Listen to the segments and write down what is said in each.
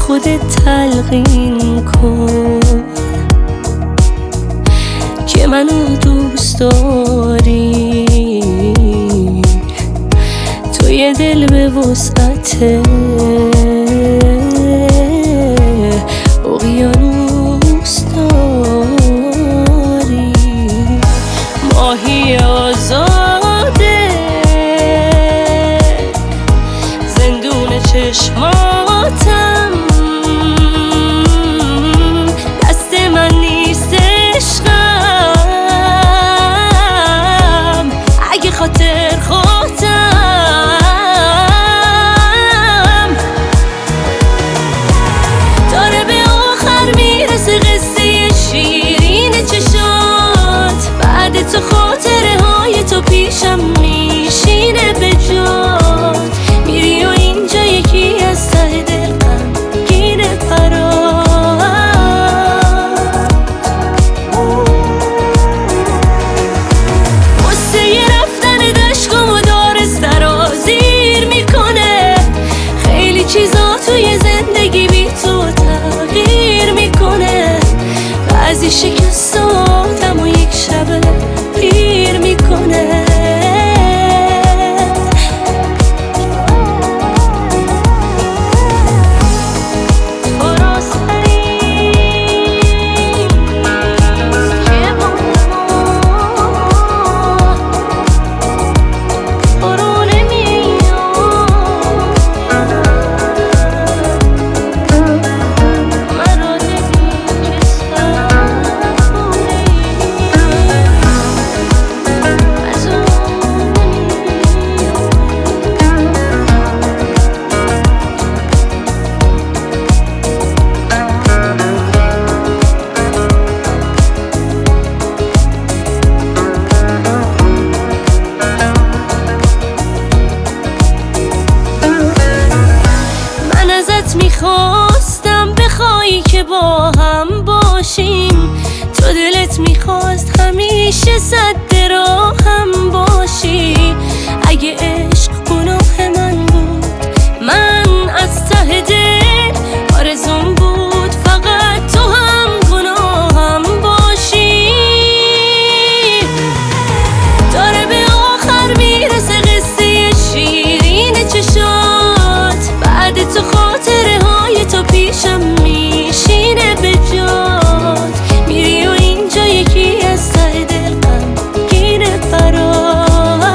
خودت تلقین کن که منو دوست داری، تو یه دل به وسعت اقیانوس داری، ماهی آزاده زندون چشماتم، دست من نیست عشقم اگه خاطر خودم داره به آخر میرسه قصه شیرین چشات، بعد تو خاطره های تو پیشم میشینه به جات، میری و اینجا یکی از ته دل غمگینه برات، قصه رفتن دشکم و داره سرازیر میکنه، خیلی چیزا توی زندگی بی تو تغییر میکنه، بعضی شکستاتم و یک شب پیر میکنه. میخواستم بخوایی که با هم باشیم، تو دلت میخواست همیشه صد راهم باشی، اگه عشق گناه من بود من از ته دل آرزوم بود فقط تو هم گناهم باشی، داره به آخر میرسه قصه شیرین چشات، بعد تو خاطره های تو پیشم میشینه به جات، میری و اینجا یکی از ته دل غمگینه برات،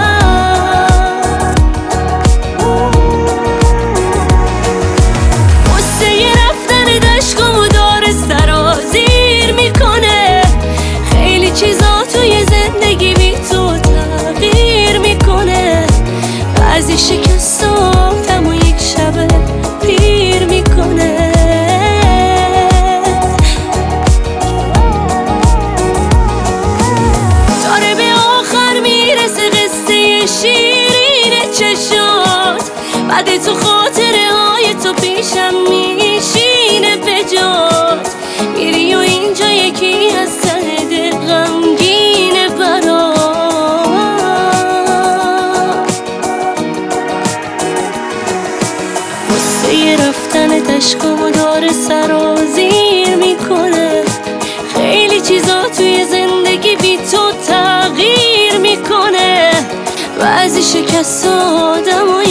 قصه رفتن دشکم و داره سرازیر میکنه، خیلی چیزا توی زندگی بی تو تغییر میکنه، بعضی شکستاتم و یک شب پیر میکنه، داره به آخر میرسه قصه شیرین چشات، بعد تو خاطره های تو پیشم میشینه به جات، میری و اینجا یکی از ته دل غمگینه برات، قصه رفتن دشکم و داره سرازیر میکنه، خیلی چیزا توی زندگی بی تو تغییر میکنه، بعضی شکست آدم و